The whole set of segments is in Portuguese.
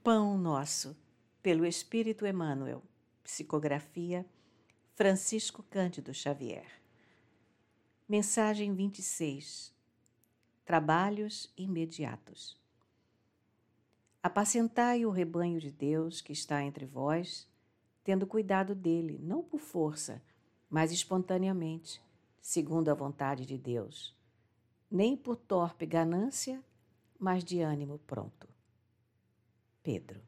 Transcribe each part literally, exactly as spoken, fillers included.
Pão Nosso, pelo Espírito Emmanuel. Psicografia Francisco Cândido Xavier. Mensagem vinte e seis. Trabalhos imediatos. Apacentai o rebanho de Deus que está entre vós, tendo cuidado dele, não por força, mas espontaneamente, segundo a vontade de Deus, nem por torpe ganância, mas de ânimo pronto. Pedro.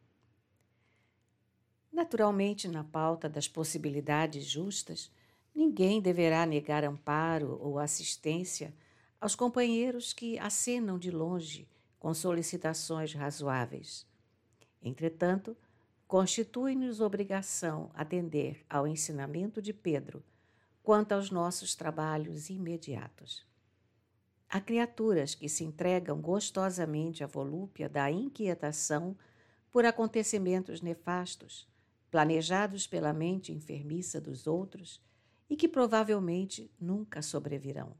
Naturalmente, na pauta das possibilidades justas, ninguém deverá negar amparo ou assistência aos companheiros que acenam de longe com solicitações razoáveis. Entretanto, constitui-nos obrigação atender ao ensinamento de Pedro quanto aos nossos trabalhos imediatos. Há criaturas que se entregam gostosamente à volúpia da inquietação por acontecimentos nefastos, planejados pela mente enfermiça dos outros e que provavelmente nunca sobrevirão.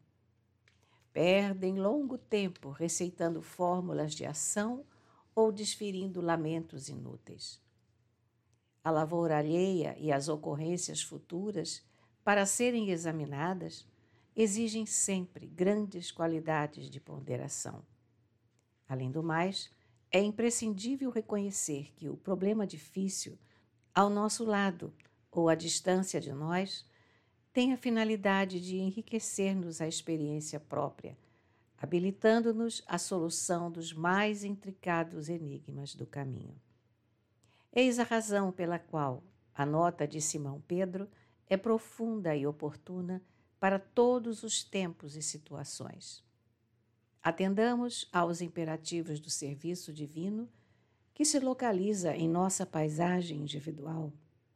Perdem longo tempo receitando fórmulas de ação ou desferindo lamentos inúteis. A lavoura alheia e as ocorrências futuras, para serem examinadas, exigem sempre grandes qualidades de ponderação. Além do mais, é imprescindível reconhecer que o problema difícil, ao nosso lado ou à distância de nós, tem a finalidade de enriquecer-nos a experiência própria, habilitando-nos à solução dos mais intricados enigmas do caminho. Eis a razão pela qual a nota de Simão Pedro é profunda e oportuna para todos os tempos e situações. Atendamos aos imperativos do serviço divino que se localiza em nossa paisagem individual,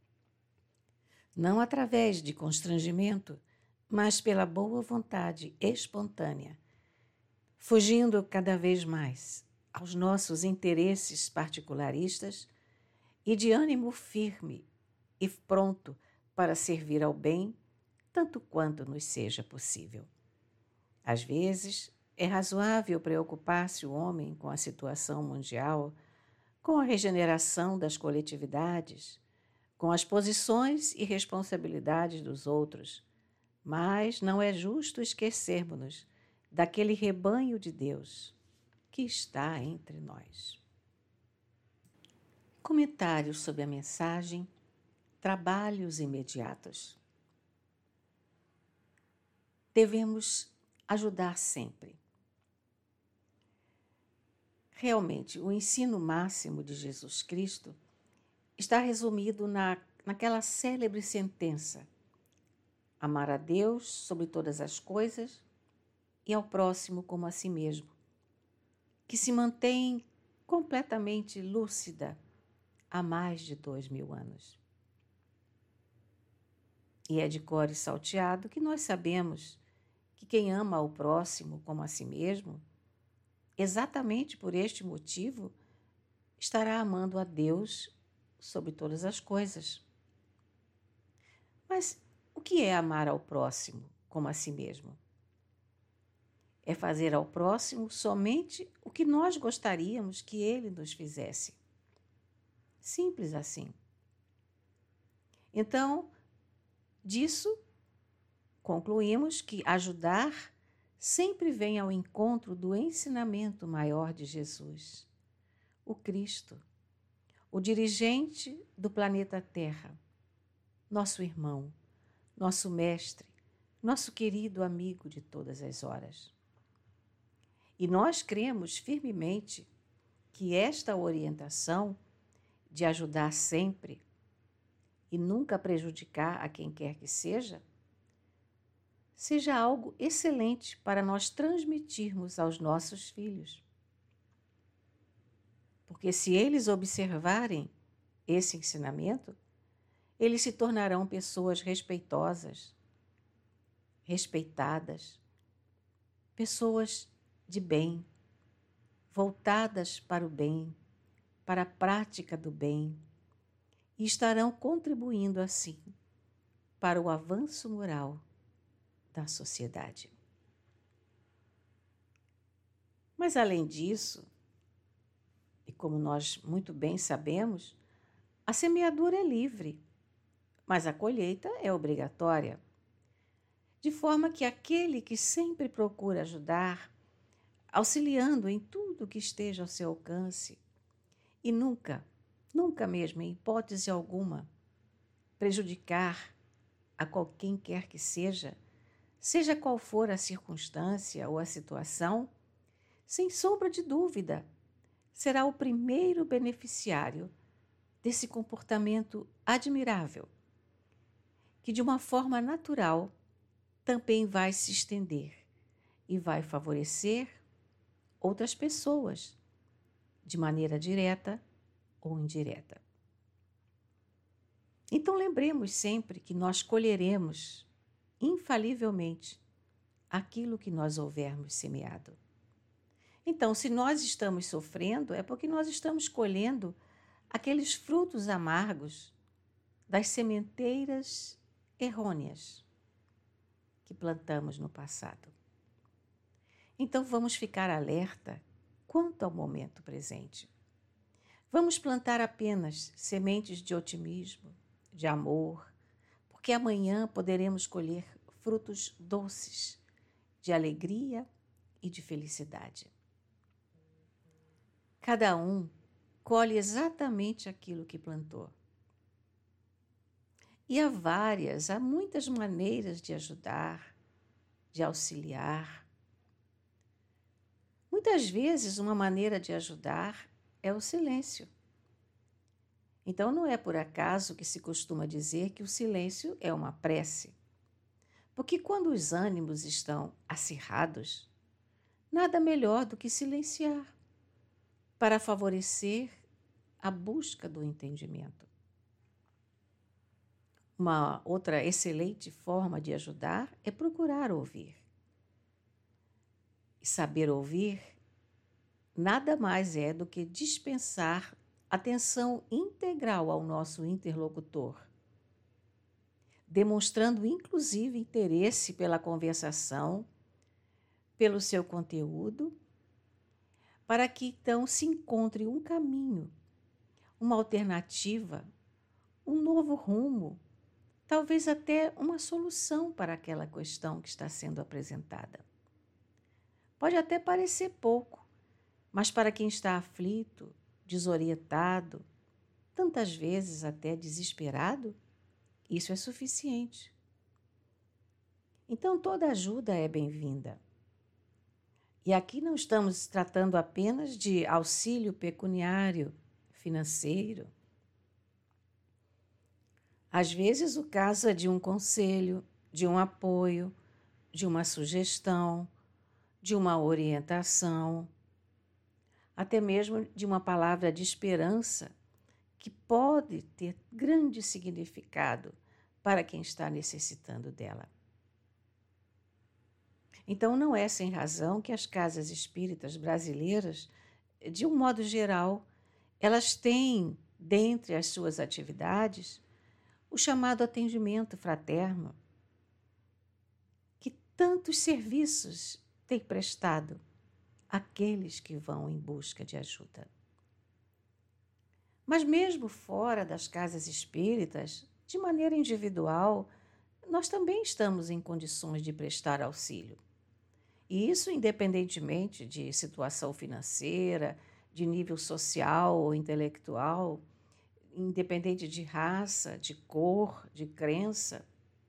não através de constrangimento, mas pela boa vontade espontânea, fugindo cada vez mais aos nossos interesses particularistas e de ânimo firme e pronto para servir ao bem, tanto quanto nos seja possível. Às vezes, é razoável preocupar-se o homem com a situação mundial, com a regeneração das coletividades, com as posições e responsabilidades dos outros, mas não é justo esquecermos-nos daquele rebanho de Deus que está entre nós. Comentários sobre a mensagem Trabalhos imediatos. Devemos ajudar sempre. Realmente, o ensino máximo de Jesus Cristo está resumido na, naquela célebre sentença: amar a Deus sobre todas as coisas e ao próximo como a si mesmo, que se mantém completamente lúcida há mais de dois mil anos. E é de cor e salteado que nós sabemos que quem ama ao próximo como a si mesmo, exatamente por este motivo, estará amando a Deus sobre todas as coisas. Mas o que é amar ao próximo como a si mesmo? É fazer ao próximo somente o que nós gostaríamos que ele nos fizesse. Simples assim. Então, disso, concluímos que ajudar sempre vem ao encontro do ensinamento maior de Jesus, o Cristo, o dirigente do planeta Terra, nosso irmão, nosso mestre, nosso querido amigo de todas as horas. E nós cremos firmemente que esta orientação de ajudar sempre e nunca prejudicar a quem quer que seja, seja algo excelente para nós transmitirmos aos nossos filhos. Porque se eles observarem esse ensinamento, eles se tornarão pessoas respeitosas, respeitadas, pessoas de bem, voltadas para o bem, para a prática do bem, e estarão contribuindo assim para o avanço moral da sociedade. Mas, além disso, E como nós muito bem sabemos, a semeadura é livre, mas a colheita é obrigatória. De forma que aquele que sempre procura ajudar, auxiliando em tudo que esteja ao seu alcance, e nunca, nunca mesmo, em hipótese alguma, prejudicar a qualquer quer que seja, seja qual for a circunstância ou a situação, sem sombra de dúvida, será o primeiro beneficiário desse comportamento admirável, que de uma forma natural também vai se estender e vai favorecer outras pessoas, de maneira direta ou indireta. Então lembremos sempre que nós colheremos, infalivelmente, aquilo que nós houvermos semeado. Então, se nós estamos sofrendo, é porque nós estamos colhendo aqueles frutos amargos das sementeiras errôneas que plantamos no passado. Então, vamos ficar alerta quanto ao momento presente. Vamos plantar apenas sementes de otimismo, de amor, porque amanhã poderemos colher frutos doces, de alegria e de felicidade. Cada um colhe exatamente aquilo que plantou. E há várias, há muitas maneiras de ajudar, de auxiliar. Muitas vezes, uma maneira de ajudar é o silêncio. Então, não é por acaso que se costuma dizer que o silêncio é uma prece. Porque quando os ânimos estão acirrados, nada melhor do que silenciar para favorecer a busca do entendimento. Uma outra excelente forma de ajudar é procurar ouvir. E saber ouvir nada mais é do que dispensar atenção integral ao nosso interlocutor, demonstrando inclusive interesse pela conversação, pelo seu conteúdo, para que então se encontre um caminho, uma alternativa, um novo rumo, talvez até uma solução para aquela questão que está sendo apresentada. Pode até parecer pouco, mas para quem está aflito, desorientado, tantas vezes até desesperado, isso é suficiente. Então toda ajuda é bem-vinda. E aqui não estamos tratando apenas de auxílio pecuniário, financeiro. Às vezes o caso é de um conselho, de um apoio, de uma sugestão, de uma orientação, até mesmo de uma palavra de esperança que pode ter grande significado para quem está necessitando dela. Então, não é sem razão que as casas espíritas brasileiras, de um modo geral, elas têm, dentre as suas atividades, o chamado atendimento fraterno, que tantos serviços tem prestado àqueles que vão em busca de ajuda. Mas mesmo fora das casas espíritas, de maneira individual, nós também estamos em condições de prestar auxílio. E isso independentemente de situação financeira, de nível social ou intelectual, independente de raça, de cor, de crença.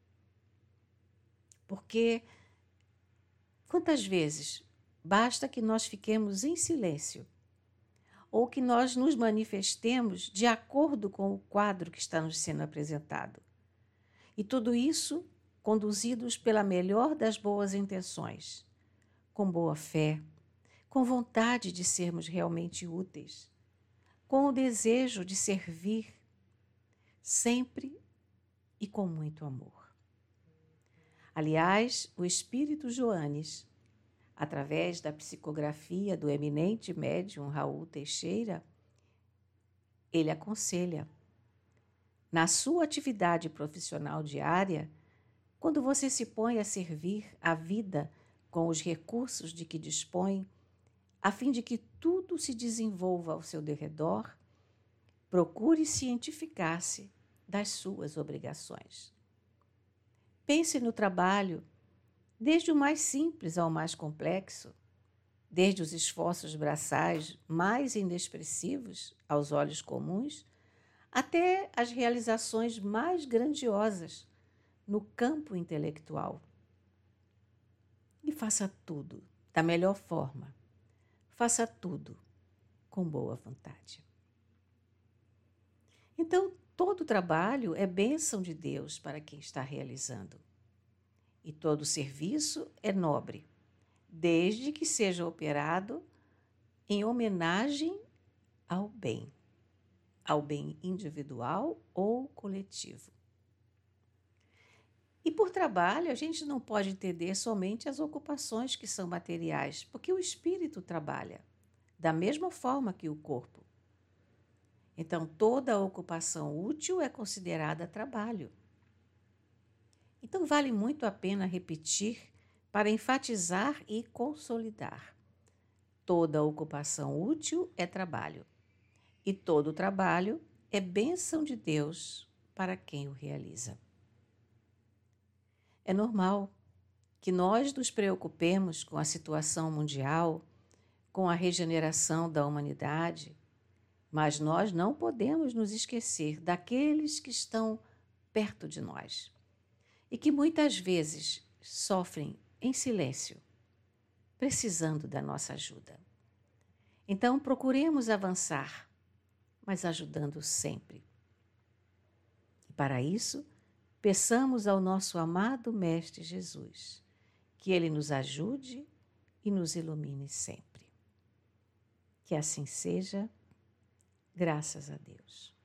Porque quantas vezes basta que nós fiquemos em silêncio ou que nós nos manifestemos de acordo com o quadro que está nos sendo apresentado. E tudo isso conduzidos pela melhor das boas intenções, com boa fé, com vontade de sermos realmente úteis, com o desejo de servir, sempre e com muito amor. Aliás, o Espírito Joanes, através da psicografia do eminente médium Raul Teixeira, ele aconselha: na sua atividade profissional diária, quando você se põe a servir a vida com os recursos de que dispõe, a fim de que tudo se desenvolva ao seu derredor, procure cientificar-se das suas obrigações. Pense no trabalho, desde o mais simples ao mais complexo, desde os esforços braçais mais inexpressivos aos olhos comuns, até as realizações mais grandiosas no campo intelectual. E faça tudo da melhor forma. Faça tudo com boa vontade. Então, todo trabalho é bênção de Deus para quem está realizando. E todo serviço é nobre, desde que seja operado em homenagem ao bem, ao bem individual ou coletivo. E por trabalho, a gente não pode entender somente as ocupações que são materiais, porque o espírito trabalha da mesma forma que o corpo. Então, toda ocupação útil é considerada trabalho. Então, vale muito a pena repetir para enfatizar e consolidar. Toda ocupação útil é trabalho, e todo trabalho é bênção de Deus para quem o realiza. É normal que nós nos preocupemos com a situação mundial, com a regeneração da humanidade, mas nós não podemos nos esquecer daqueles que estão perto de nós e que muitas vezes sofrem em silêncio, precisando da nossa ajuda. Então, procuremos avançar, mas ajudando sempre. E para isso, peçamos ao nosso amado Mestre Jesus que Ele nos ajude e nos ilumine sempre. Que assim seja, graças a Deus.